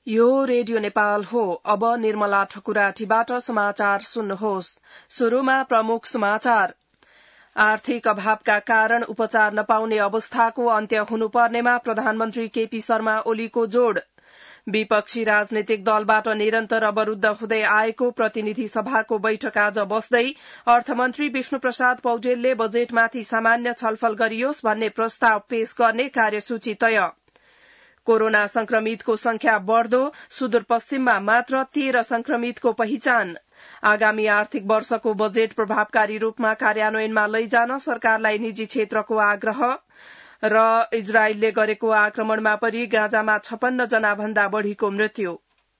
यो रेडियो नेपाल हो। अब निर्मला ठकुराठीबाट समाचार सुन्नुहोस्। शुरूमा प्रमुख समाचार। आर्थिक अभावका कारण उपचार नपाउने अवस्थाको अन्त्य हुनुपर्नेमा प्रधानमन्त्री केपी शर्मा ओलीको जोड़। विपक्षी राजनैतिक दलबाट निरन्तर अवरूद्ध हुँदै आएको प्रतिनिधि सभाको बैठक आज बस्दै अर्थमन्त्री विष्णुप्रसाद पौडेलले बजेटमाथि सामान्य छलफल गरियोस् भन्ने प्रस्ताव पेश गर्ने कार्यसूची तय। कोरोना संक्रमितको संख्या बढ़दो, सुदूरपश्चिममा मात्र 13 संक्रमितको पहिचान। आगामी आर्थिक वर्षको बजेट प्रभावकारी रूपमा कार्यान्वयनमा लैजान सरकारलाई निजी क्षेत्रको आग्रह र इजरायलले गरेको आक्रमणमा परि गाजामा 56 जना भन्दा बढ़ीको मृत्यु।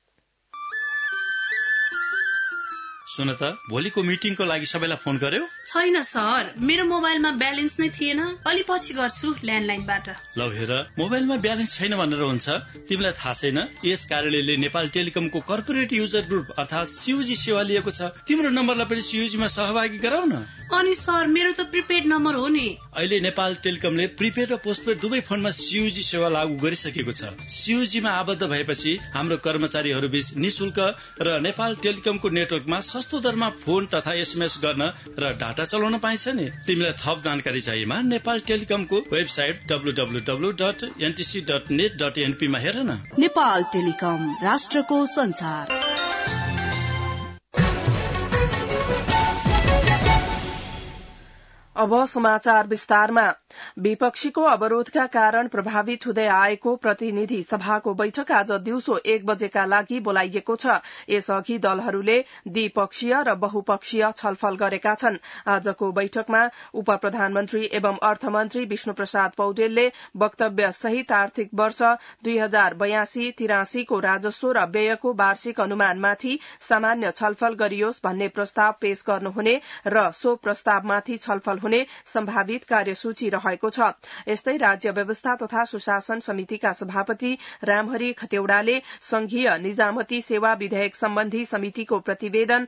सुन त, भोलिको मिटिङको लागि सबैलाई फोन गर्यो? छैन सर, मेरो मोबाइलमा ब्यालेन्स नै थिएन। अलि पछि गर्छु ल्यान्डलाइनबाट। ल हेर, मोबाइलमा ब्यालेन्स छैन भनेर हुन्छ? तिमीलाई थाहा छैन यस कार्यालयले नेपाल टेलिकमको कर्पोरेट युजर ग्रुप अर्थात सीयूजी सेवा लिएको छ। तिम्रो नम्बरलाई पनि सीयूजीमा सहभागी गराउन। अनि सर, मेरो त प्रिपेड नम्बर हो नि। अहिले नेपाल टेलिकमले प्रिपेड र पोस्टपेड दुवै फोनमा सीयूजी सेवा लागू गरिसकेको छ। सीयूजीमा आबद्ध भएपछि हाम्रो कर्मचारीहरू बीच निशुल्क र नेपाल टेलिकमको नेटवर्कमा सस्तो दरमा फोन तथा एसएमएस गर्न र डाटा चलाउन पाइन्छ नि। तिमीलाई थप जानकारी चाहिएमा नेपाल टेलिकमको वेबसाइट www.ntc.net.np मा हेर न। नेपाल टेलिकम, राष्ट्रको संचार। अब समाचार विस्तारमा। विपक्षीको अवरोधका कारण प्रभावित हुँदै आएको प्रतिनिधि सभाको बैठक आज दिउँसो 1 बजेका लागि बोलाइएको छ। यसअघि दलहरूले द्विपक्षीय र बहुपक्षीय छलफल गरेका छन्। आजको बैठकमा उप प्रधानमन्त्री एवं अर्थमन्त्री विष्णुप्रसाद पौडेलले वक्तव्य सहित आर्थिक वर्ष 2082-83 को राजस्व र व्ययको वार्षिक अनुमानमाथि सामान्य छलफल गरियोस् भन्ने प्रस्ताव पेश गर्नुहुने र सो प्रस्तावमाथि छलफल हुने सम्भावित कार्यसूची रहेको छ। यस्तै राज्य व्यवस्था तथा सुशासन समितिका सभापति रामहरि खतेवड़ाले संघीय निजामती सेवा विधेयक सम्बन्धी समितिको प्रतिवेदन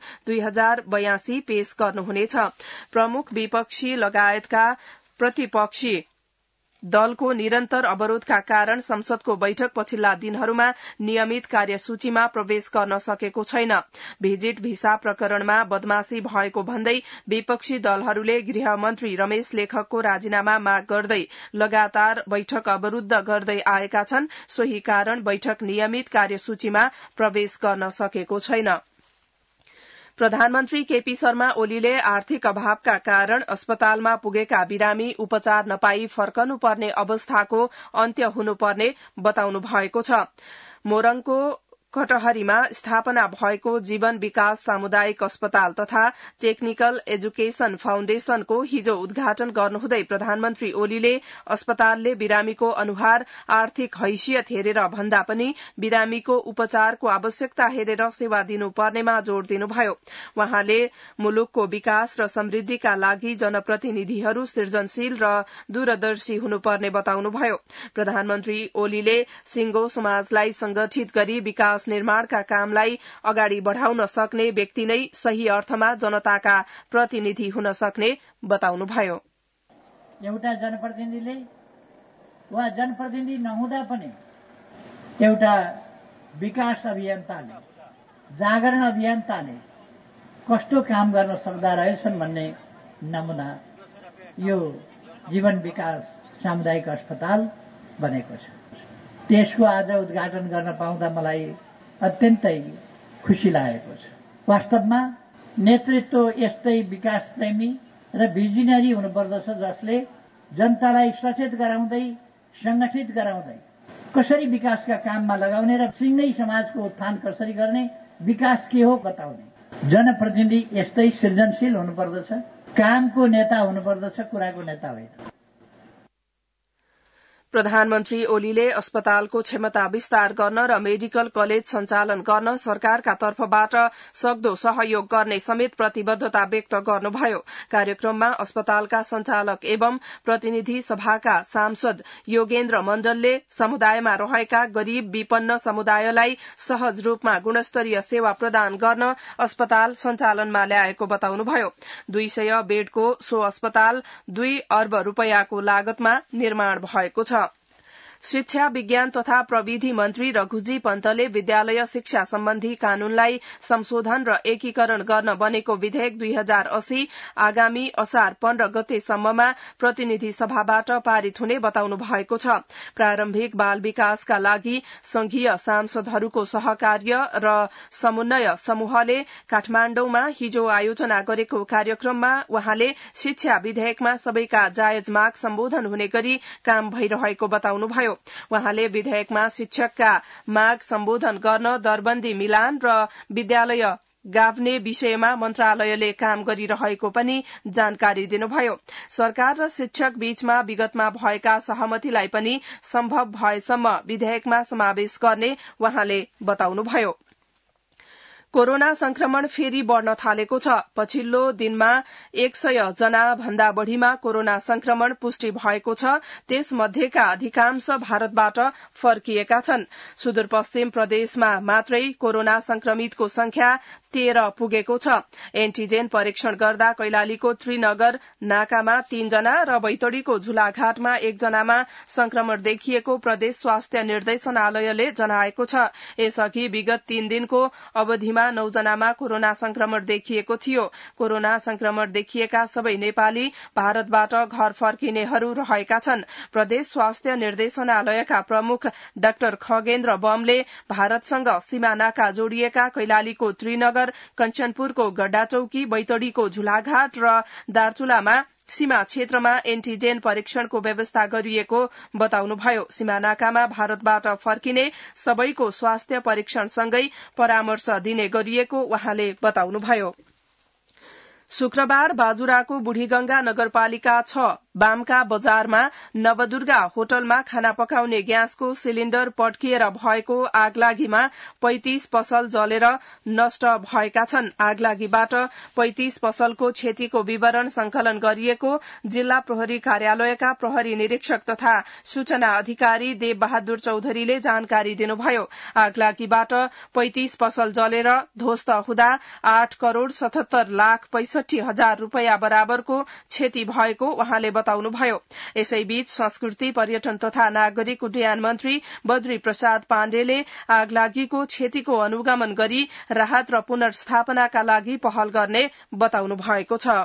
2082 पेश गर्नुहुनेछ। प्रमुख विपक्षी लगायतका प्रतिपक्षी दलको निरन्तर अवरोधका कारण संसदको बैठक पछिल्ला दिनहरूमा नियमित कार्यसूचीमा प्रवेश गर्न सकेको छैन। भिजिट भिसा प्रकरणमा बदमाशी भएको भन्दै विपक्षी दलहरूले गृहमन्त्री रमेश लेखकको राजीनामा माग गर्दै लगातार बैठक अवरूद्ध गर्दै आएका छन्। सोही कारण बैठक नियमित कार्यसूचीमा प्रवेश गर्न सकेको छैन। प्रधानमन्त्री केपी शर्मा ओलीले आर्थिक अभावका कारण अस्पतालमा पुगेका बिरामी उपचार नपाई फर्कनुपर्ने अवस्थाको अन्त्य हुनुपर्ने बताउनु भएको छ। मोरङको कटहरीमा स्थापना भएको जीवन विकास सामुदायिक अस्पताल तथा टेक्निकल एजुकेशन फाउन्डेशनको हिजो उद्घाटन गर्नुहुँदै प्रधानमन्त्री ओलीले अस्पतालले बिरामीको अनुहार आर्थिक हैसियत हेरेर भन्दा पनि बिरामीको उपचारको आवश्यकता हेरेर सेवा दिनुपर्नेमा जोड़ दिनुभयो। वहाँले मुलुकको विकास र समृद्धिका लागि जनप्रतिनिधिहरू सृजनशील र दूरदर्शी हुनुपर्ने बताउनुभयो। प्रधानमन्त्री ओलीले सिंगो समाजलाई संगठित गरी विकास निर्माणका कामलाई अगाडि बढ़ाउन सक्ने व्यक्ति नै सही अर्थमा जनताका प्रतिनिधि हुन सक्ने बताउनुभयो। एउटा जनप्रतिनिधिले वा जनप्रतिनिधि नहुँदा पनि एउटा विकास अभियन्ताले, जागरण अभियन्ताले कस्तो काम गर्न सक्दा रहेछन् भन्ने नमुना यो जीवन विकास सामुदायिक अस्पताल बनेको छ। त्यसको आज उद्घाटन गर्न पाउँदा मलाई अत्यन्तै खुशी लागेको छ। वास्तवमा नेतृत्व यस्तै विकास प्रेमी र भिजनरी हुनुपर्दछ जसले जनतालाई सचेत गराउँदै, संगठित गराउँदै कसरी विकासका काममा लगाउने र सिंगै समाजको उत्थान कसरी गर्ने, विकास के हो बताउने। जनप्रतिनिधि यस्तै सृजनशील हुनुपर्दछ, कामको नेता हुनुपर्दछ, कुराको नेता होइन। प्रधानमन्त्री ओलीले अस्पतालको क्षमता विस्तार गर्न र मेडिकल कलेज सञ्चालन गर्न सरकारका तर्फबाट सक्दो सहयोग गर्ने समेत प्रतिबद्धता व्यक्त गर्नुभयो। कार्यक्रममा अस्पतालका संचालक एवं प्रतिनिधि सभाका सांसद योगेन्द्र मण्डलले समुदायमा रहेका गरीब विपन्न समुदायलाई सहज रूपमा गुणस्तरीय सेवा प्रदान गर्न अस्पताल सञ्चालनमा ल्याएको बताउनुभयो। 200 बेडको सो अस्पताल 2 अर्ब रूपैयाँको लागतमा निर्माण भएको छ। शिक्षा विज्ञान तथा प्रविधि मन्त्री रघुजी पन्तले विद्यालय शिक्षा सम्बन्धी कानूनलाई संशोधन र एकीकरण गर्न बनेको विधेयक 2080 आगामी असार 15 गतेसम्ममा प्रतिनिधि सभाबाट पारित हुने बताउनु भएको छ। प्रारम्भिक बाल विकासका लागि संघीय सांसदहरूको सहकार्य र समन्वय समूहले काठमाण्डुमा हिजो आयोजना गरेको कार्यक्रममा उहाँले शिक्षा विधेयकमा सबैका जायज माग सम्बोधन हुने गरी काम भइरहेको बताउनुभयो। उहाँले विधेयकमा शिक्षकका माग सम्बोधन गर्न दरबन्दी मिलान र विद्यालय गाभ्ने विषयमा मन्त्रालयले काम गरिरहेको पनि जानकारी दिनुभयो। सरकार र शिक्षक बीचमा विगतमा भएका सहमतिलाई पनि सम्भव भएसम्म विधेयकमा समावेश गर्ने उहाँले बताउनुभयो। कोरोना संक्रमण फेरि बढ़न थालेको छ। पछिल्लो दिनमा 100 जना भन्दा बढ़ीमा कोरोना संक्रमण पुष्टि भएको छ। त्यसमध्येका अधिकांश भारतबाट फर्किएका छन्। सुदूरपश्चिम प्रदेशमा मात्रै कोरोना संक्रमितको संख्या 13 पुगेको छ। एन्टिजेन परीक्षण गर्दा कैलालीको त्रिनगर नाकामा 3 जना र बैतडीको झुलाघाटमा 1 जनामा संक्रमण देखिएको प्रदेश स्वास्थ्य निर्देशनालयले जनाएको छ। यसअघि विगत 3 दिनको अवधिमा 9 जनामा कोरोना संक्रमण देखिएको थियो। कोरोना संक्रमण देखिएका सबै नेपाली भारतबाट घर फर्किनेहरू रहेका छन्। प्रदेश स्वास्थ्य निर्देशनालयका प्रमुख डाक्टर खगेन्द्र बमले भारतसँग सीमा नाका जोडिएका कैलालीको त्रिनगर, कञ्चनपुरको गड्डाचौकी, बैतडीको झुलाघाट र दार्चुलामा सीमा क्षेत्रमा एन्टिजेन परीक्षणको व्यवस्था गरिएको बताउनुभयो। सीमा नाकामा भारतबाट फर्किने सबैको स्वास्थ्य परीक्षणसँगै परामर्श दिने गरिएको उहाँले बताउनुभयो। शुक्रबार बाजुराको बुढीगंगा नगरपालिका 6 बामका बजारमा नवदुर्गा होटलमा खाना पकाउने ग्यासको सिलिण्डर पड्किएर भएको आगलागीमा 35 पसल जलेर नष्ट भएका छन्। आगलागीबाट 35 पसलको क्षतिको विवरण संकलन गरिएको जिल्ला प्रहरी कार्यालयका प्रहरी निरीक्षक तथा सूचना अधिकारी देव बहादुर चौधरीले जानकारी दिनुभयो। आगलागीबाट 35 पसल जलेर ध्वस्त हुँदा 8 करोड़ 77 लाख 65 हजार रूपियाँ बराबरको क्षति भएको उहाँले बताउनुभयो। यसैबीच संस्कृति पर्यटन तथा नागरिक उड्डयन मन्त्री बद्री प्रसाद पाण्डेले आगलागीको क्षतिको अनुगमन गरी राहत र पुनर्स्थापनाका लागि पहल गर्ने बताउनु भएको छ।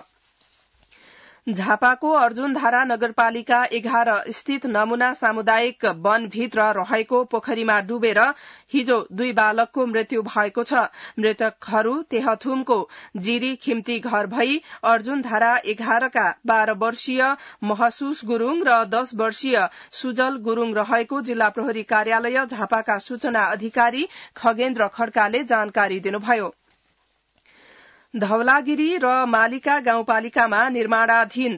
झापाको अर्जुनधारा नगरपालिका 11 स्थित नमूना सामुदायिक वनभित्र रहेको पोखरीमा डुबेर हिजो 2 बालकको मृत्यु भएको छ। मृतकहरू तेहथुमको जिरी खिम्ती घर भई अर्जुनधारा 11 का 12 वर्षीय महसुस गुरूङ र 10 वर्षीय सुजल गुरूङ रहेको जिल्ला प्रहरी कार्यालय झापाका सूचना अधिकारी खगेन्द्र खड्काले जानकारी दिनुभयो। धवलागिरी र मालिका गाउँपालिकामा निर्माणाधीन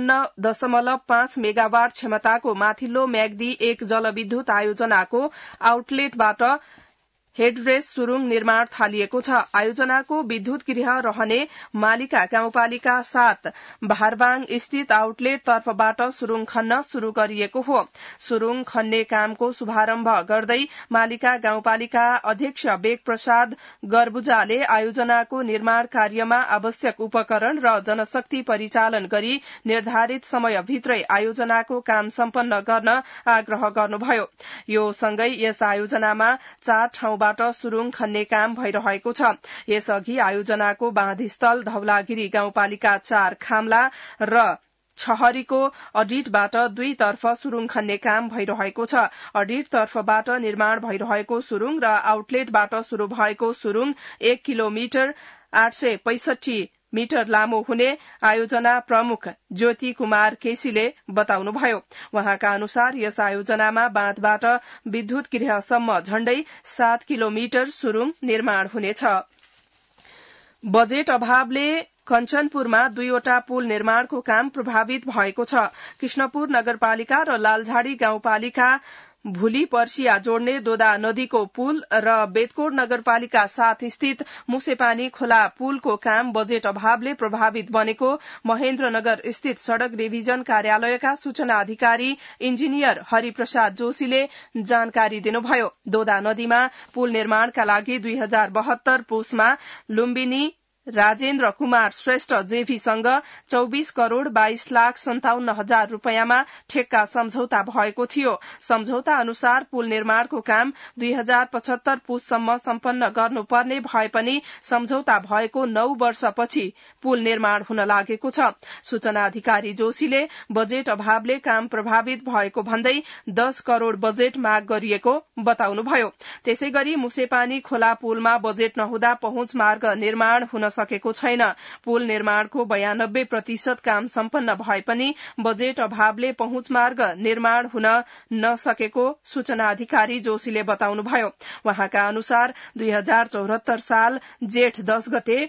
53.5 मेगावाट क्षमताको माथिल्लो म्याग्दी 1 जलविद्युत आयोजनाको आउटलेटबाट हेडरेस सुरुङ निर्माण थालिएको छ। आयोजनाको विद्युत गृह रहने मालिका गाउँपालिका 7 भारबाङ स्थित आउटलेट तर्फबाट सुरुङ खन्न शुरू गरिएको हो। सुरुङ खन्ने कामको शुभारम्भ गर्दै मालिका गाउँपालिका अध्यक्ष बेग प्रसाद गर्बुजाले आयोजनाको निर्माण कार्यमा आवश्यक उपकरण र जनशक्ति परिचालन गरी निर्धारित समयभित्रै आयोजनाको काम सम्पन्न गर्न आग्रह गर्नुभयो। यो सँगै यस आयोजनामा 4 ठाउँबाट सुरुङ खन्ने काम भइरहेको छ। यसअघि आयोजनाको बाँधस्थल धवलागिरी गाउँपालिका 4 खाम्ला र छहरीको अडिटबाट 2 तर्फ सुरुङ खन्ने काम भइरहेको छ। अडिट तर्फबाट निर्माण भइरहेको सुरुङ र आउटलेटबाट शुरू भएको सुरुङ 1 किलोमिटर 865 मिटर लामो हुने आयोजना प्रमुख ज्योति कुमार केसीले बताउनुभयो। उहाँका अनुसार यस आयोजनामा बाँधबाट विद्युत गृहसम्म झण्डै 7 किलोमिटर सुरुङ निर्माण हुनेछ। बजेट अभावले कञ्चनपुरमा 2 वटा पुल निर्माणको काम प्रभावित भएको छ। कृष्णपुर नगरपालिका र लालझाडी गाउँपालिका भुली पर्सिया जोड्ने दोदा नदीको पुल र बेतकोट नगरपालिका 7 स्थित मुसेपानी खोला पुलको काम बजेट अभावले प्रभावित बनेको महेन्द्रनगर स्थित सड़क डिभिजन कार्यालयका सूचना अधिकारी इन्जिनियर हरिप्रसाद जोशीले जानकारी दिनुभयो। दोदा नदीमा पुल निर्माणका लागि 2072 पुसमा लुम्बिनी राजेन्द्र कुमार श्रेष्ठ जेभीसँग 24 करोड़ 22 लाख 57 हजार रूपियाँमा ठेक्का सम्झौता भएको थियो। सम्झौता अनुसार पुल निर्माणको काम 2075 पुससम्म सम्पन्न गर्नुपर्ने भए पनि सम्झौता भएको 9 वर्षपछि पुल निर्माण हुन लागेको छ। सूचना अधिकारी जोशीले बजेट अभावले काम प्रभावित भएको भन्दै 10 करोड़ बजेट माग गरिएको बताउनुभयो। त्यसै गरी मुसेपानी खोला पुलमा बजेट नहुँदा पहुँच मार्ग निर्माण हुन सकेको छैन। पुल निर्माणको 92% काम सम्पन्न भए पनि बजेट अभावले पहुँच मार्ग निर्माण हुन नसकेको सूचना अधिकारी जोशीले बताउनुभयो। वहाँका अनुसार 2074 साल जेठ 10 गते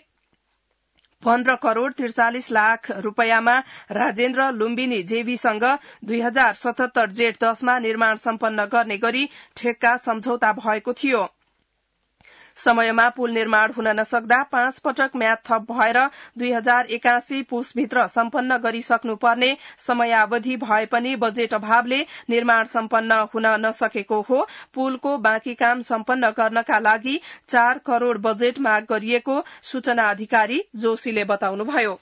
15 करोड़ 43 लाख रूपियाँमा राजेन्द्र लुम्बिनी जेभीसँग 2077 जेठ 10 मा निर्माण सम्पन्न गर्ने गरी ठेक्का सम्झौता भएको थियो। समयमा पुल निर्माण हुन नसक्दा 5 पटक म्याद थप भएर 2081 पुसभित्र सम्पन्न गरिसक्नुपर्ने समयावधि भए पनि बजेट अभावले निर्माण सम्पन्न हुन नसकेको हो। पुलको बाँकी काम सम्पन्न गर्नका लागि 4 करोड़ बजेट माग गरिएको सूचना अधिकारी जोशीले बताउनुभयो।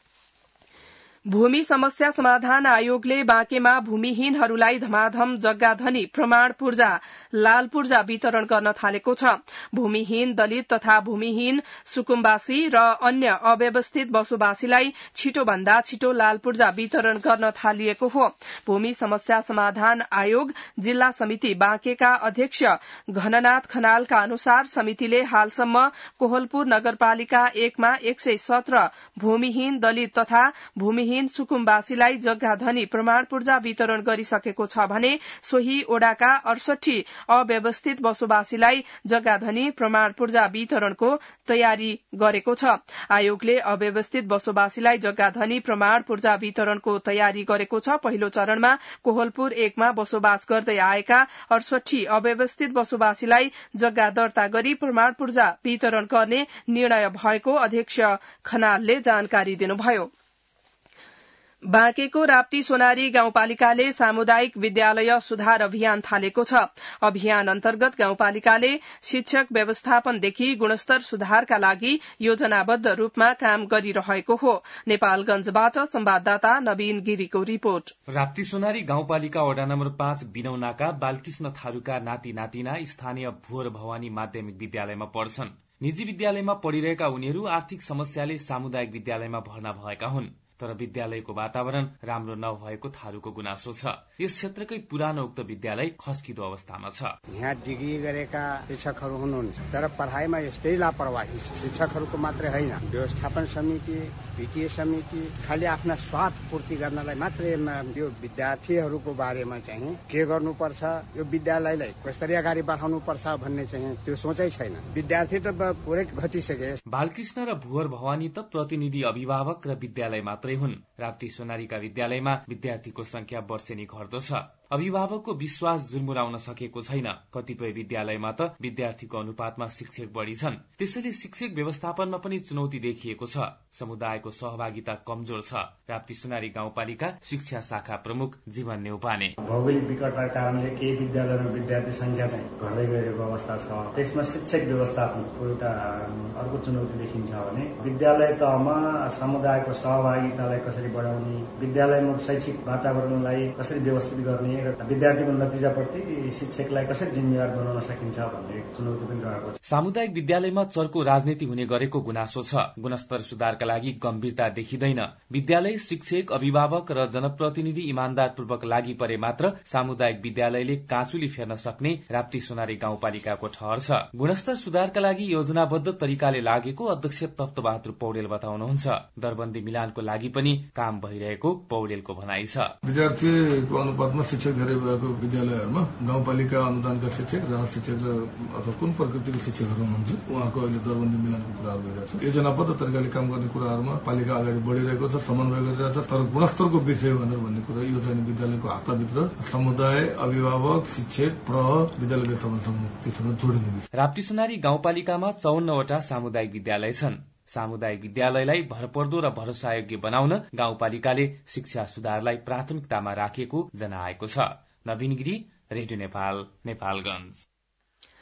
भूमि समस्या समाधान आयोगले बाँकेमा भूमिहीनहरूलाई धमाधम जग्गाधनी प्रमाण पूर्जा लाल पूर्जा वितरण गर्न थालेको छ। भूमिहीन दलित तथा भूमिहीन सुकुम्बासी र अन्य अव्यवस्थित बसोबासीलाई छिटोभन्दा छिटो लाल पूर्जा वितरण गर्न थालिएको हो। भूमि समस्या समाधान आयोग जिल्ला समिति बाँकेका अध्यक्ष घननाथ खनालका अनुसार समितिले हालसम्म कोहलपुर नगरपालिका 1 मा 117 भूमिहीन दलित तथा भूमिहीन सुकुम्बासीलाई जग्गाधनी प्रमाण पूर्जा वितरण गरिसकेको छ भने सोही ओडाका 68 अव्यवस्थित बसोबासीलाई जग्गाधनी प्रमाण पूर्जा वितरणको तयारी गरेको छ। आयोगले अव्यवस्थित बसोबासीलाई जग्गाधनी प्रमाण पूर्जा वितरणको तयारी गरेको छ। पहिलो चरणमा कोहलपुर 1 मा बसोबास गर्दै आएका 68 अव्यवस्थित बसोबासीलाई जग्गा दर्ता गरी प्रमाण पूर्जा वितरण गर्ने निर्णय भएको अध्यक्ष खनालले जानकारी दिनुभयो। बाँकेको राप्ती सोनारी गाउँपालिकाले सामुदायिक विद्यालय सुधार अभियान थालेको छ। अभियान अन्तर्गत गाउँपालिकाले शिक्षक व्यवस्थापनदेखि गुणस्तर सुधारका लागि योजनाबद्ध रूपमा काम गरिरहेको हो। नेपालगंजबाट संवाददाता नवीन गिरीको रिपोर्ट। राप्ती सोनारी गाउँपालिका वडा नम्बर 5 बिनौनाका बालकृष्ण थारूका नाति नातिना स्थानीय भुवर भवानी माध्यमिक विद्यालयमा पढ्छन्। निजी विद्यालयमा पढिरहेका उनीहरू आर्थिक समस्याले सामुदायिक विद्यालयमा भर्ना भएका हुन्। तर विद्यालयको वातावरण राम्रो नभएको थारूको गुनासो छ। यस क्षेत्रकै पुरानो उक्त विद्यालय खस्किदो अवस्थामा छ। यहाँ डिग्री गरेका शिक्षकहरू हुनुहुन्छ, तर पढाइमा यस्तै लापरवाही शिक्षकहरूको मात्रै होइन, व्यवस्थापन समिति, वित्तीय समिति खालि आफ्ना स्वार्थ पूर्ति गर्नलाई मात्रै यो विद्यार्थीहरूको बारेमा चाहिँ के गर्नुपर्छ, यो विद्यालयलाई कसरी अगाडि बढाउनुपर्छ भन्ने चाहिँ त्यो सोचै छैन। विद्यार्थी त पुरै घटिसके। बालकृष्ण र भुवर भवानी त प्रतिनिधि अभिभावक र विद्यालय मात्रै हुन्। राप्ती सोनारीका विद्यालयमा विद्यार्थीको संख्या वर्षेनी घट्दो छ। अभिभावकको विश्वास जुर्मुराउन सकेको छैन। कतिपय विद्यालयमा त विद्यार्थीको अनुपातमा शिक्षक बढ़ी छन्। त्यसैले शिक्षक व्यवस्थापनमा पनि चुनौती देखिएको छ। समुदायको सहभागिता कमजोर छ। राप्ती सोनारी गाउँपालिका शिक्षा शाखा प्रमुख जीवन नेउपाने भौगोलिक विकटताका कारणले केही विद्यालयमा विद्यार्थी संख्या चाहिँ घट्दै गएको अवस्था छ। त्यसमा शिक्षक व्यवस्थापनको एउटा अर्को चुनौती देखिन्छ भने विद्यालय तहमा समुदायको सहभागितालाई कसरी बढाउने, विद्यालयमा शैक्षिक वातावरणलाई कसरी व्यवस्थित गर्ने र विद्यार्थीको नतिजाप्रति शिक्षकलाई कसरी जिम्मेवार बनाउन सकिन्छ भन्ने चुनौती पनि रहेको छ। सामुदायिक विद्यालयमा चर्को राजनीति हुने गरेको गुनासो छ। गुणस्तर सुधारका लागि गम्भीरता देखिँदैन। विद्यालय शिक्षक अभिभावक र जनप्रतिनिधि इमान्दारपूर्वक लागि परे मात्र सामुदायिक विद्यालयले काँचुली फेर्न सक्ने राप्ती सोनारी गाउँपालिकाको ठहर छ। गुणस्तर सुधारका लागि योजनाबद्ध तरिकाले लागेको अध्यक्ष तप्तबहादुर पौडेल बताउनुहुन्छ। दरबन्दी मिलानको लागि पनि काम भइरहेको पौडेलको भनाइ छ। विद्यार्थीको अनुपातमा शिक्षक धेरै भएको विद्यालयहरूमा गाउँपालिका अनुदानका शिक्षक, राज शिक्षक अथवा कुन प्रकृतिको शिक्षकहरू हुनुहुन्छ उहाँको अहिले दरबन्दी मिलानको कुराहरू भइरहेछ। योजनाबद्ध तरिकाले काम गर्ने कुराहरूमा पालिका अगाडि बढ़िरहेको छ, समन्वय गरिरहेछ। तर गुणस्तरको विषय भनेर भन्ने कुरा यो चाहिँ विद्यालयको हातभित्र समुदाय, अभिभावक, शिक्षक, प्रह, विद्यालय व्यवस्थापन समितिसँग जोडिने विषय। राप्ती सोनारी गाउँपालिकामा 54 वटा सामुदायिक विद्यालय छन्। सामुदायिक विद्यालयलाई भरपर्दो र भरोसायोग्य बनाउन गाउँपालिकाले शिक्षा सुधारलाई प्राथमिकतामा राखेको जनाएको छ। नवीन गिरी, रेडियो नेपाल, नेपालगञ्ज।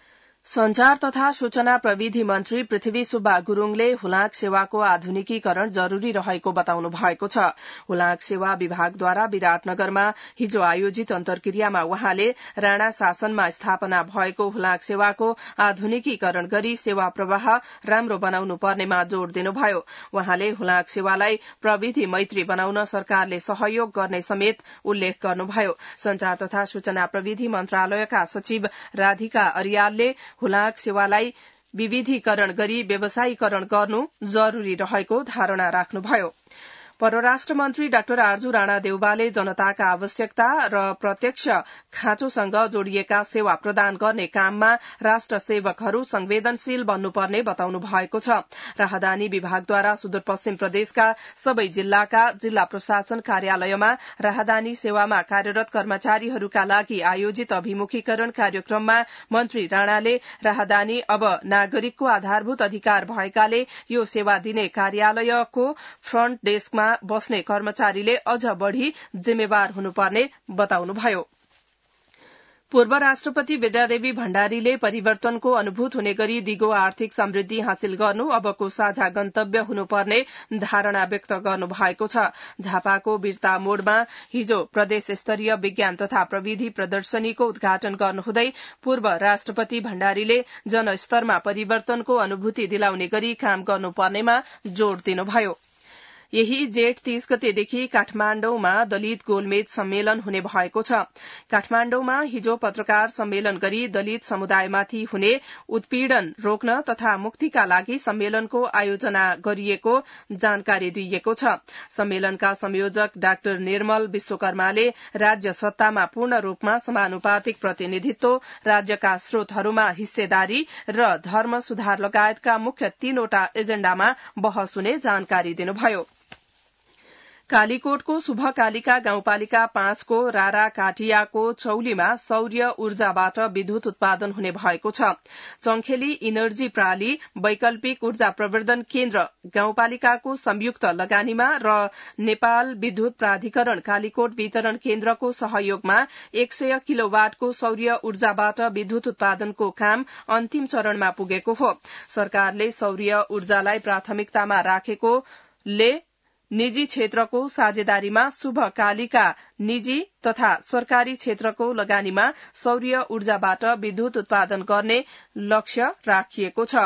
संचार तथा सूचना प्रविधि मन्त्री पृथ्वी सुब्बा गुरूङले हुलाक सेवाको आधुनिकीकरण जरूरी रहेको बताउनु भएको छ। हुलाक सेवा विभागद्वारा विराटनगरमा हिजो आयोजित अन्तर्क्रियामा उहाँले राणा शासनमा स्थापना भएको हुलाक सेवाको आधुनिकीकरण गरी सेवा प्रवाह राम्रो बनाउनु पर्नेमा जोड़ दिनुभयो। उहाँले हुलाक सेवालाई प्रविधि मैत्री बनाउन सरकारले सहयोग गर्ने समेत उल्लेख गर्नुभयो। संचार तथा सूचना प्रविधि मन्त्रालयका सचिव राधिका अरियालले हुलाक सेवालाई विविधीकरण गरी व्यवसायीकरण गर्नु जरूरी रहेको धारणा राख्नुभयो। परराष्ट्र मन्त्री डाक्टर आर्जू राणा देउवाले जनताका आवश्यकता र प्रत्यक्ष खाँचोसँग जोडिएका सेवा प्रदान गर्ने काममा राष्ट्र सेवकहरू संवेदनशील बन्नुपर्ने बताउनु भएको छ। राहदानी विभागद्वारा सुदूरपश्चिम प्रदेशका सबै जिल्लाका जिल्ला प्रशासन कार्यालयमा राहदानी सेवामा कार्यरत कर्मचारीहरूका लागि आयोजित अभिमुखीकरण कार्यक्रममा मन्त्री राणाले राहदानी अब नागरिकको आधारभूत अधिकार भएकाले यो सेवा दिने कार्यालयको फ्रन्ट डेस्कमा बस्ने कर्मचारीले अझ बढ़ी जिम्मेवार हुनुपर्ने बताउनुभयो। पूर्व राष्ट्रपति विद्यादेवी भण्डारीले परिवर्तनको अनुभूत हुने गरी दिगो आर्थिक समृद्धि हासिल गर्नु अबको साझा गन्तव्य हुनुपर्ने धारणा व्यक्त गर्नु भएको छ। झापाको वीरता मोडमा हिजो प्रदेश स्तरीय विज्ञान तथा प्रविधि प्रदर्शनीको उद्घाटन गर्नुहुँदै पूर्व राष्ट्रपति भण्डारीले जनस्तरमा परिवर्तनको अनुभूति दिलाउने गरी काम गर्नुपर्नेमा जोड़ दिनुभयो। यही जेठ 30 गतेदेखि काठमाण्डौमा दलित गोलमेज सम्मेलन हुने भएको छ। काठमाण्डौमा हिजो पत्रकार सम्मेलन गरी दलित समुदायमाथि हुने उत्पीड़न रोक्न तथा मुक्तिका लागि सम्मेलनको आयोजना गरिएको जानकारी दिइएको छ। सम्मेलनका संयोजक डाक्टर निर्मल विश्वकर्माले राज्य सत्तामा पूर्ण रूपमा समानुपातिक प्रतिनिधित्व, राज्यका स्रोतहरूमा हिस्सेदारी र धर्म सुधार लगायतका मुख्य 3वटा एजेण्डामा बहस हुने जानकारी दिनुभयो। कालीकोटको शुभ कालिका गाउँपालिका 5 को रारा काटियाको चौलीमा सौर्य ऊर्जाबाट विद्युत उत्पादन हुने भएको छ। चंखेली इनर्जी प्राली वैकल्पिक ऊर्जा प्रवर्धन केन्द्र गाउँपालिकाको संयुक्त लगानीमा र नेपाल विद्युत प्राधिकरण कालीकोट वितरण केन्द्रको सहयोगमा 100 किलोवाटको सौर्य ऊर्जाबाट विद्युत उत्पादनको काम अन्तिम चरणमा पुगेको हो। सरकारले सौर्य ऊर्जालाई प्राथमिकतामा राखेकोले निजी क्षेत्रको साझेदारीमा शुभ कालिका निजी तथा सरकारी क्षेत्रको लगानीमा सौर्य ऊर्जाबाट विद्युत उत्पादन गर्ने लक्ष्य राखिएको छ।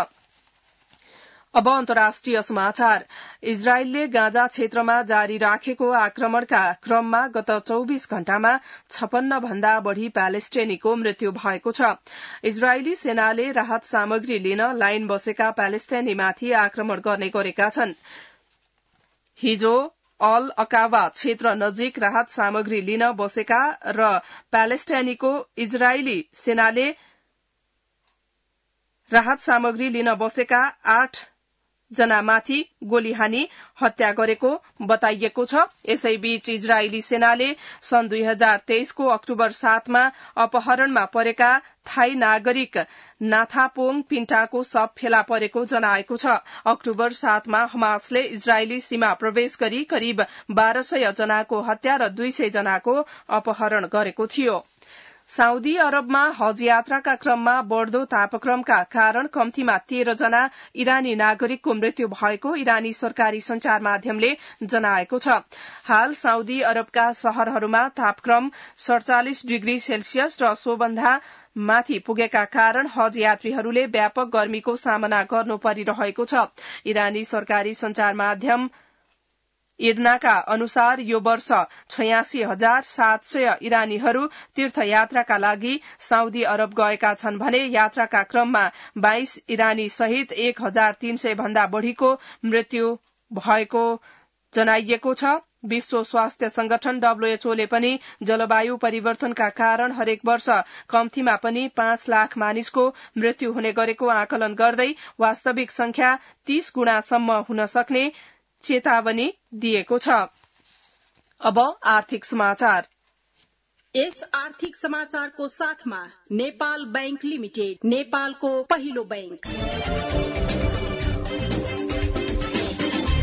अब अन्तर्राष्ट्रिय समाचार। इजरायलले गाजा क्षेत्रमा जारी राखेको आक्रमणका क्रममा गत 24 घण्टामा 56 भन्दा बढ़ी प्यालेस्टाइनीको मृत्यु भएको छ। इजरायली सेनाले राहत सामग्री लिन लाइन बसेका प्यालेस्टाइनीमाथि आक्रमण गर्ने गरेका छन्। हिजो अल अकावा क्षेत्र नजिक राहत सामग्री लिन बसेका र प्यालेस्टाइनीको इजरायली सेनाले राहत सामग्री लिन बसेका 8 जनामाथि गोली हानी हत्या गरेको बताइएको छ। यसैबीच इजरायली सेनाले सन् 2023 को अक्टोबर 7 मा अपहरणमा परेका थाई नागरिक नाथापोङ पिन्टाको शव फेला परेको जनाएको छ। अक्टोबर 7 मा हमासले इजरायली सीमा प्रवेश गरी करिब 1200 जनाको हत्या र 200 जनाको अपहरण गरेको थियो। साउदी अरबमा हज यात्राका क्रममा बढ़दो तापक्रमका कारण कम्तीमा 13 जना इरानी नागरिकको मृत्यु भएको इरानी सरकारी संचार माध्यमले जनाएको छ। हाल साउदी अरबका शहरहरूमा तापक्रम 47 डिग्री सेल्सियस र सोभन्दा माथि पुगेका कारण हज यात्रीहरूले व्यापक गर्मीको सामना गर्नु परिरहेको छ। इरानी सरकारी संचार माध्यम इर्नाका अनुसार यो वर्ष 86,700 इरानीहरू तीर्थयात्राका लागि साउदी अरब गएका छन् भने यात्राका क्रममा 22 इरानी सहित 1,300 भन्दा बढ़ीको मृत्यु भएको जनाइएको छ। विश्व स्वास्थ्य संगठन WHO ले पनि जलवायु परिवर्तनका कारण हरेक वर्ष कम्तीमा पनि 5 लाख मानिसको मृत्यु हुने गरेको आकलन गर्दै वास्तविक संख्या 30 गुणासम्म हुन सक्ने चेतावनी दिएको छ। अब आर्थिक समाचार। यस आर्थिक समाचारको साथमा नेपाल बैंक लिमिटेड, नेपालको पहिलो बैंक।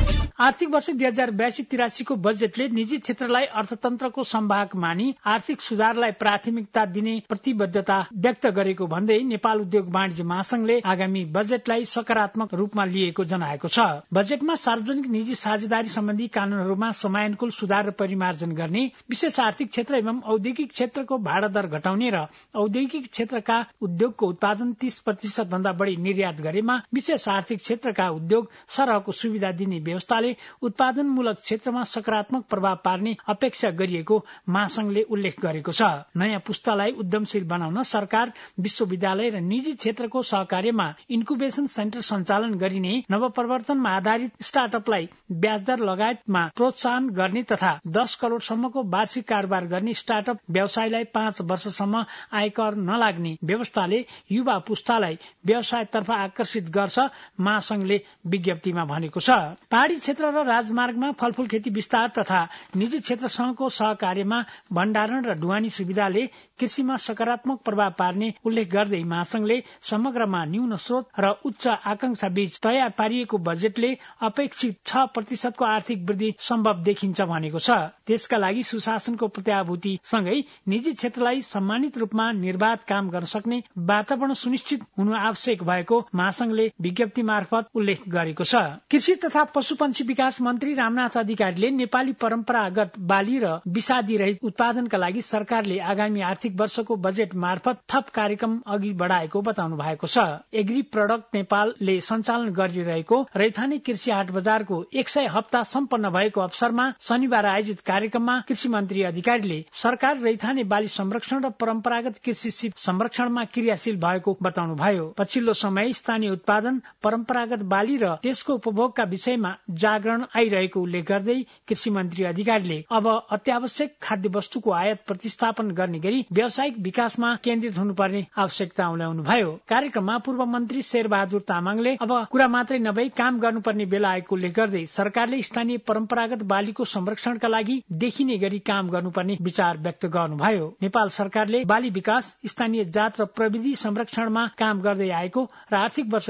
आर्थिक वर्ष 2082-83 को बजेटले निजी क्षेत्रलाई अर्थतन्त्रको संवाहक मानी आर्थिक सुधारलाई प्राथमिकता दिने प्रतिबद्धता व्यक्त गरेको भन्दै नेपाल उद्योग वाणिज्य महासंघले आगामी बजेटलाई सकारात्मक रूपमा लिएको जनाएको छ। बजेटमा सार्वजनिक निजी साझेदारी सम्बन्धी कानूनहरूमा समयानुकूल सुधार र परिमार्जन गर्ने, विशेष आर्थिक क्षेत्र एवं औद्योगिक क्षेत्रको भाडा दर घटाउने र औद्योगिक क्षेत्रका उद्योगको उत्पादन 30% भन्दा बढी निर्यात गरेमा विशेष आर्थिक क्षेत्रका उद्योग सरहको सुविधा दिने व्यवस्थाले उत्पादनमूलक क्षेत्रमा सकारात्मक प्रभाव पार्ने अपेक्षा गरिएको महासंघले उल्लेख गरेको छ। नयाँ पुस्तालाई उद्यमशील बनाउन सरकार, विश्वविद्यालय र निजी क्षेत्रको सहकार्यमा इन्कुबेशन सेन्टर सञ्चालन गरिने, नवप्रवर्तनमा आधारित स्टार्टअपलाई ब्याजदर लगायतमा प्रोत्साहन गर्ने तथा 10 करोड़सम्मको वार्षिक कारोबार गर्ने स्टार्टअप व्यवसायलाई 5 वर्षसम्म आयकर नलाग्ने व्यवस्थाले युवा पुस्तालाई व्यवसायतर्फ आकर्षित गर्छ, महासंघले विज्ञप्तिमा भनेको छ। पहाड़ी क्षेत्र र राजमार्गमा फलफूल खेती विस्तार तथा निजी क्षेत्रसँगको सहकार्यमा भण्डारण र ढुवानी सुविधाले कृषिमा सकारात्मक प्रभाव पार्ने उल्लेख गर्दै महासंघले समग्रमा न्यून स्रोत र उच्च आकांक्षा बीच तयार पारिएको बजेटले अपेक्षित 6% को आर्थिक वृद्धि सम्भव देखिन्छ भनेको छ। त्यसका लागि सुशासनको प्रत्याभूति सँगै निजी क्षेत्रलाई सम्मानित रूपमा निर्वाध काम गर्न सक्ने वातावरण सुनिश्चित हुनु आवश्यक भएको महासंघले विज्ञप्ति मार्फत उल्लेख गरेको छ। कृषि तथा पशुपन्छी विकास मन्त्री रामनाथ अधिकारीले नेपाली परम्परागत बाली र विषादी रहित उत्पादनका लागि सरकारले आगामी आर्थिक वर्षको बजेट मार्फत थप कार्यक्रम अघि बढ़ाएको बताउनु भएको छ। एग्री प्रोडक्ट नेपालले सञ्चालन गरिरहेको रैथाने कृषि हाट बजारको 100 हप्ता सम्पन्न भएको अवसरमा शनिबार आयोजित कार्यक्रममा कृषि मन्त्री अधिकारीले सरकार रैथाने बाली संरक्षण र परम्परागत कृषि सिप संरक्षणमा क्रियाशील भएको बताउनु भयो। पछिल्लो समय स्थानीय उत्पादन, परम्परागत बाली र त्यसको उपभोगका विषयमा जागरण आइरहेको उल्लेख गर्दै कृषि मन्त्री अधिकारीले अब अत्यावश्यक खाद्य वस्तुको आयात प्रतिस्थापन गर्ने गरी व्यावसायिक विकासमा केन्द्रित हुनुपर्ने आवश्यकता उल्याउनु भयो। कार्यक्रममा पूर्व मन्त्री शेरबहादुर तामाङले अब कुरा मात्रै नभई काम गर्नुपर्ने बेला आएको उल्लेख गर्दै सरकारले स्थानीय परम्परागत बालीको संरक्षणका लागि देखिने गरी काम गर्नुपर्ने विचार व्यक्त गर्नुभयो। नेपाल सरकारले बाली विकास, स्थानीय जात र प्रविधि संरक्षणमा काम गर्दै आएको र आर्थिक वर्ष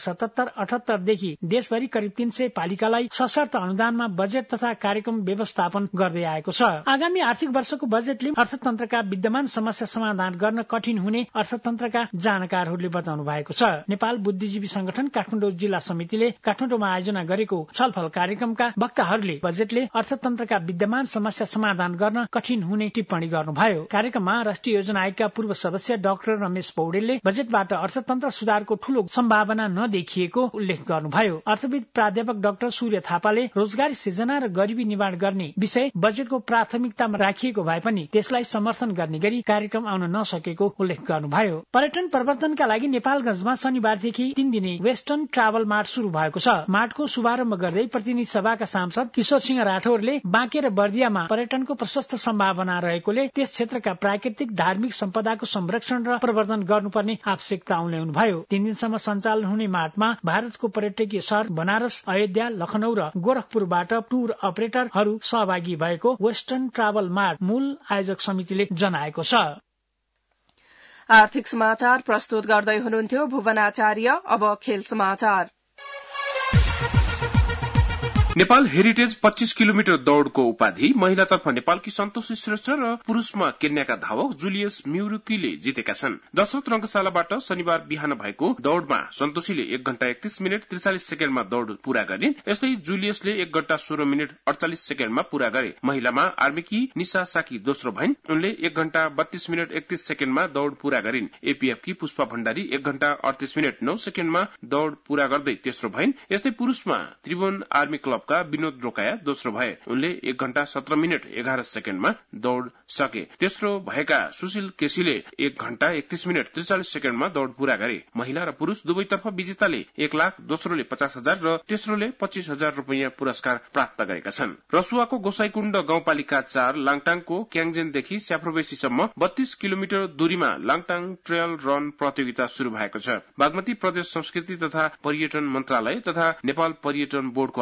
2077-78 देखि देशभरि करिब 300 पालिकालाई सशर्त अनुदानमा बजेट तथा कार्यक्रम व्यवस्थापन गर्दै आएको छ। आगामी आर्थिक वर्षको बजेटले अर्थतन्त्रका विद्यमान समस्या समाधान गर्न कठिन हुने अर्थतन्त्रका जानकारहरूले बताउनु भएको छ। नेपाल बुद्धिजीवी संगठन काठमाडौँ जिल्ला समितिले काठमाडौँमा आयोजना गरेको छलफल कार्यक्रमका वक्ताहरूले बजेटले अर्थतन्त्रका विद्यमान समस्या समाधान गर्न कठिन हुने टिप्पणी गर्नुभयो। कार्यक्रममा राष्ट्रिय योजना आयोगका पूर्व सदस्य डाक्टर रमेश पौडेलले बजेटबाट अर्थतन्त्र सुधारको ठूलो सम्भावना नदेखिएको उल्लेख गर्नुभयो। अर्थविद प्राध्यापक डाक्टर सूर्य थापाले रोजगारी सृजना र गरिबी निवारण गर्ने विषय बजेटको प्राथमिकतामा राखिएको भए पनि त्यसलाई समर्थन गर्ने गरी कार्यक्रम आउन नसकेको उल्लेख गर्नुभयो। पर्यटन प्रवर्धनका लागि नेपालगञ्जमा शनिबारदेखि 3 दिने वेस्टर्न ट्राभल मार्ट शुरू भएको छ। मार्टको शुभारम्भ गर्दै प्रतिनिधि सभाका सांसद किशोर सिंह राठौरले बाँके र बर्दियामा पर्यटनको प्रशस्त सम्भावना रहेकोले त्यस क्षेत्रका प्राकृतिक धार्मिक सम्पदाको संरक्षण र प्रवर्धन गर्नुपर्ने आवश्यकता उल्याउनु भयो। 3 दिनसम्म सञ्चालन हुने मार्टमा भारतको पर्यटकीय शहर बनारस, अयोध्या, लखनऊ र गोरखपुरबाट टुर अपरेटरहरू सहभागी भएको वेस्टर्न ट्राभल मार्ट मूल आयोजक समितिले जनाएको छ। आर्थिक समाचार प्रस्तुत गर्दै हुनुहुन्थ्यो भुवनाचार्य। अब खेल समाचार। नेपाल हेरिटेज 25 किलोमिटर दौड़को उपाधि महिलातर्फ नेपालकी सन्तोषी श्रेष्ठ र पुरूषमा केन्याका धावक जुलियस म्युरुकीले जितेका छन्। दशरथ रंगशालाबाट शनिबार बिहान भएको दौड़मा सन्तोषीले 1 घण्टा 31 मिनट 43 सेकेण्डमा दौड़ पूरा गरिन्। यस्तै जुलियसले 1 घण्टा 16 मिनट 48 सेकेण्डमा पूरा गरे। महिलामा आर्मीकी निशा साकी दोस्रो भइन्। उनले 1 घण्टा 32 मिनट 31 सेकेण्डमा दौड़ पूरा गरिन्। एपीएफकी पुष्पा भण्डारी 1 घण्टा 38 मिनट 9 सेकेण्डमा दौड़ पूरा गर्दै तेस्रो भइन्। यस्तै पुरूषमा त्रिभुवन आर्मी क्लब का विनोद रोकाया दोस्रो भए। उनले 1 घण्टा 17 मिनट 11 सेकेण्डमा दौड़ सके। तेस्रो भएका सुशील केसीले 1 घण्टा 31 मिनट 43 सेकेण्डमा दौड़ पूरा गरे। महिला र पुरूष दुवैतर्फ विजेताले 1 लाख, दोस्रोले 50,000 र तेस्रोले 25,000 रुपैयाँ पुरस्कार प्राप्त गरेका छन्। रसुवाको गोसाईकुण्ड गाउँपालिका 4 लाङटाङको क्याङजेनदेखि स्याफ्रोबेसीसम्म 32 किलोमिटर दूरीमा लाङटाङ ट्रेल रन प्रतियोगिता शुरू भएको छ। बागमती प्रदेश संस्कृति तथा पर्यटन मन्त्रालय तथा नेपाल पर्यटन बोर्डको आर्थिक सहयोग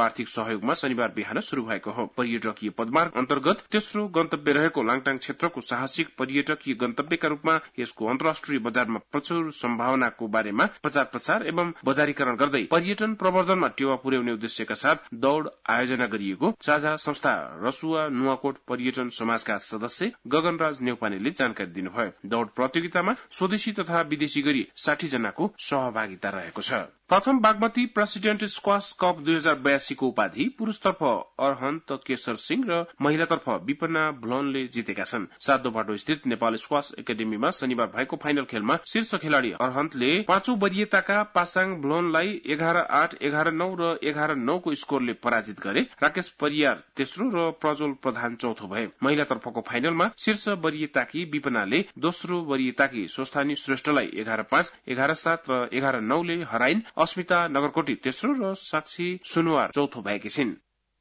सहयोगमा शनिबार बिहान शुरू भएको हो। पर्यटकीय पदमार्ग अन्तर्गत तेस्रो गन्तव्य रहेको लाङटाङ क्षेत्रको साहसिक पर्यटकीय गन्तव्यका रूपमा यसको अन्तर्राष्ट्रिय बजारमा प्रचुर सम्भावनाको बारेमा प्रचार एवं बजारीकरण गर्दै पर्यटन प्रवर्धनमा टेवा पुर्याउने उद्देश्यका साथ दौड़ आयोजना गरिएको साझा संस्था रसुवा नुवाकोट पर्यटन समाजका सदस्य गगनराज नेउपानेले जानकारी दिनुभयो। दौड़ प्रतियोगितामा स्वदेशी तथा विदेशी गरी 60 जनाको सहभागिता रहेको छ। प्रथम बागमती प्रेसिडेन्ट स्क्वाश कप 2082 को उपाधि पुरूषतर्फ अरहन्त केशर सिंह र महिलातर्फ विपन्ना भ्लोनले जितेका छन्। सातोबाटो स्थित नेपाल स्क्वाश एकाडेमीमा शनिबार भएको फाइनल खेलमा शीर्ष खेलाड़ी अरहन्तले 5औं वरियताका पासाङ भ्लोनलाई 11-8, 11-9 र 11-9 को स्कोरले पराजित गरे। राकेश परियार तेस्रो र प्रज्वल प्रधान चौथो भए। महिलातर्फको फाइनलमा शीर्ष वरियताकी विपन्नाले दोस्रो वरियताकी स्वस्थानी श्रेष्ठलाई 11-5, 11-7 र 11-9 ले हराइन्। अस्मिता नगरकोटी तेस्रो र साक्षी सुनवार चौथो भएकी छिन्।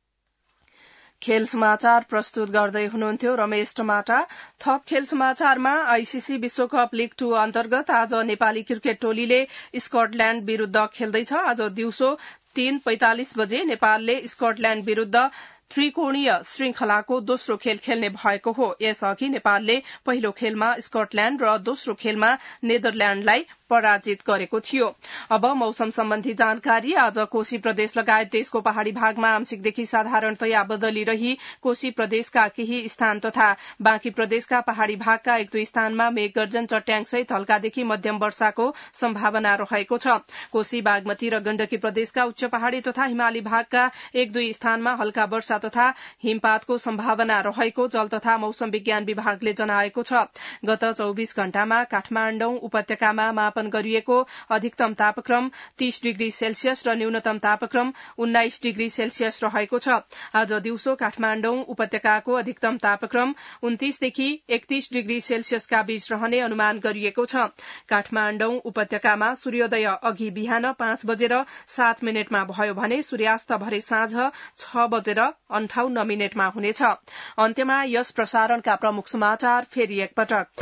खेल समाचार प्रस्तुत गर्दै हुनुहुन्थ्यो रमेश टमाटा। थप खेल समाचारमा आईसीसी विश्वकप लीग 2 अन्तर्गत आज नेपाली क्रिकेट टोलीले स्कटल्याण्ड विरूद्ध खेल्दैछ। आज दिउँसो 3:45 बजे नेपालले स्कटल्याण्ड विरूद्ध त्रिकोणीय श्रृंखलाको दोस्रो खेल खेल्ने भएको हो। यसअघि नेपालले पहिलो खेलमा स्कटल्याण्ड र दोस्रो खेलमा नेदरल्याण्डलाई पराजित गरेको थियो। अब मौसम सम्बन्धी जानकारी। आज कोशी प्रदेश लगायत देशको पहाड़ी भागमा आंशिकदेखि साधारणतया बदली रही कोशी प्रदेशका केही स्थान तथा बाँकी प्रदेशका पहाड़ी भागका 1-2 स्थानमा मेघगर्जन चट्याङसहित हल्कादेखि मध्यम वर्षाको सम्भावना रहेको छ। कोशी बागमती र गण्डकी प्रदेशका उच्च पहाड़ी तथा हिमाली भागका 1-2 स्थानमा हल्का वर्षा तथा हिमपातको सम्भावना रहेको जल तथा मौसम विज्ञान विभागले जनाएको छ। गत 24 घण्टामा काठमाडौँ उपत्यकामा मापन गरिएको अधिकतम तापक्रम 30 डिग्री सेल्सियस र न्यूनतम तापक्रम 19 डिग्री सेल्सियस रहेको छ। आज दिउँसो काठमाडौँ उपत्यकाको अधिकतम तापक्रम 29 देखि 31 डिग्री सेल्सियसका बीच रहने अनुमान गरिएको छ। काठमाडौँ उपत्यकामा सूर्योदय अघि बिहान 5:07 भयो भने सूर्यास्त भरे साँझ 6:58 हुनेछ। अन्त्यमा यस प्रसारणका प्रमुख समाचार फेरि एकपटक।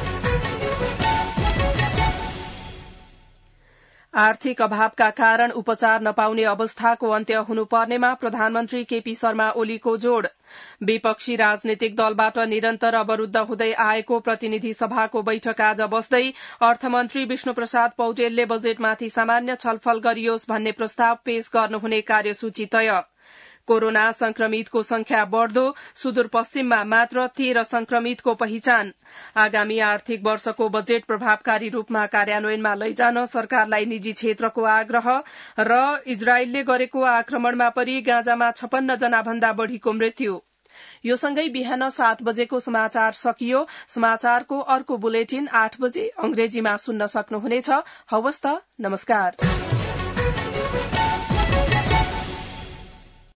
आर्थिक अभावका कारण उपचार नपाउने अवस्थाको अन्त्य हुनुपर्नेमा प्रधानमन्त्री केपी शर्मा ओलीको जोड़। विपक्षी राजनीतिक दलबाट निरन्तर अवरूद्ध हुँदै आएको प्रतिनिधि सभाको बैठक आज बस्दै अर्थमन्त्री विष्णुप्रसाद पौडेलले बजेटमाथि सामान्य छलफल गरियोस् भन्ने प्रस्ताव पेश गर्नुहुने कार्यसूची तय। कोरोना संक्रमितको संख्या बढ़दो, सुदूरपश्चिममा मात्र 13 संक्रमितको पहिचान। आगामी आर्थिक वर्षको बजेट प्रभावकारी रूपमा कार्यान्वयनमा लैजान सरकारलाई निजी क्षेत्रको आग्रह र इजरायलले गरेको आक्रमणमा परि गाजामा 56 जना भन्दा बढ़ीको मृत्यु। यो सँगै बिहान 7 बजेको समाचार सकियो। समाचारको अर्को बुलेटिन 8 बजे अंग्रेजीमा सुन्न सक्नुहुनेछ। हवस् त, नमस्कार।